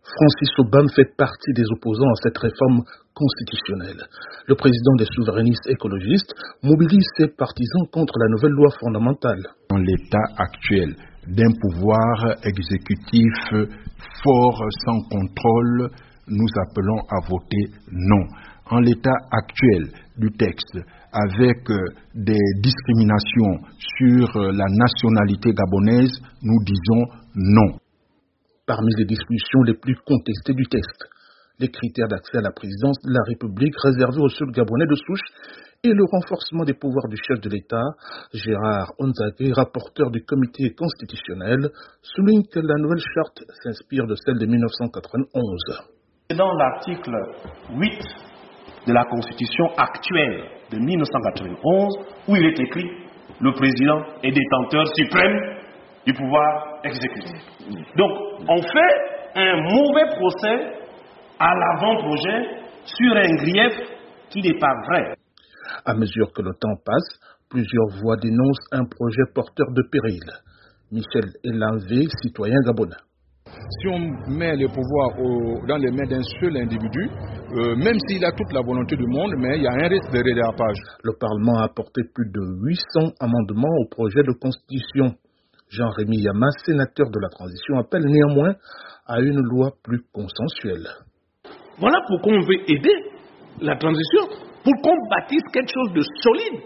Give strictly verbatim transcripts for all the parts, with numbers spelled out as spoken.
Francis Obam fait partie des opposants à cette réforme constitutionnelle. Le président des souverainistes écologistes mobilise ses partisans contre la nouvelle loi fondamentale. Dans l'état actuel d'un pouvoir exécutif fort sans contrôle, nous appelons à voter non. En l'état actuel du texte, avec des discriminations sur la nationalité gabonaise, nous disons non. Parmi les discussions les plus contestées du texte, les critères d'accès à la présidence de la République réservés aux seuls Gabonais de souche et le renforcement des pouvoirs du chef de l'État, Gérard Onzake, rapporteur du comité constitutionnel, souligne que la nouvelle charte s'inspire de celle de mille neuf cent quatre-vingt-onze. Dans l'article huit de la Constitution actuelle de mille neuf cent quatre-vingt-onze, où il est écrit « Le président est détenteur suprême du pouvoir exécutif ». Donc, on fait un mauvais procès à l'avant-projet sur un grief qui n'est pas vrai. À mesure que le temps passe, plusieurs voix dénoncent un projet porteur de péril. Michel Elanvé, citoyen gabonais. Si on met le pouvoir au, dans les mains d'un seul individu, euh, même s'il a toute la volonté du monde, mais il y a un risque de redérapage. Le Parlement a apporté plus de huit cents amendements au projet de constitution. Jean-Rémy Yama, sénateur de la transition, appelle néanmoins à une loi plus consensuelle. Voilà pourquoi on veut aider la transition, pour qu'on bâtisse quelque chose de solide.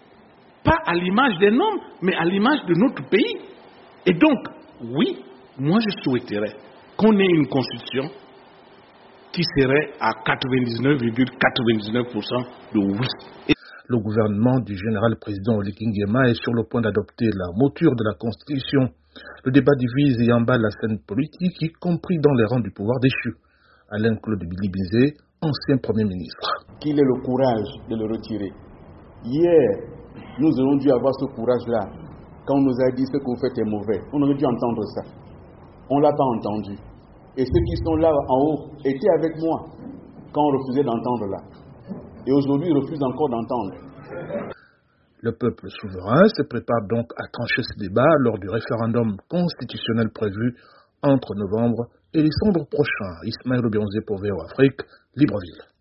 Pas à l'image des normes, mais à l'image de notre pays. Et donc, oui, moi je souhaiterais qu'on ait une constitution qui serait à quatre-vingt-dix-neuf virgule quatre-vingt-dix-neuf pour cent de oui. Et le gouvernement du général président Oligui Nguema est sur le point d'adopter la mouture de la Constitution. Le débat divise et emballe la scène politique, y compris dans les rangs du pouvoir déchu. Alain Claude Bilibizé, ancien Premier ministre. Qu'il ait le courage de le retirer. Hier, nous aurions dû avoir ce courage-là. Quand on nous a dit ce que vous faites est mauvais, on aurait dû entendre ça. On ne l'a pas entendu. Et ceux qui sont là en haut étaient avec moi quand on refusait d'entendre là. Et aujourd'hui, ils refusent encore d'entendre. Le peuple souverain se prépare donc à trancher ce débat lors du référendum constitutionnel prévu entre novembre et décembre prochain. Ismaël Obionzé pour V O Afrique, Libreville.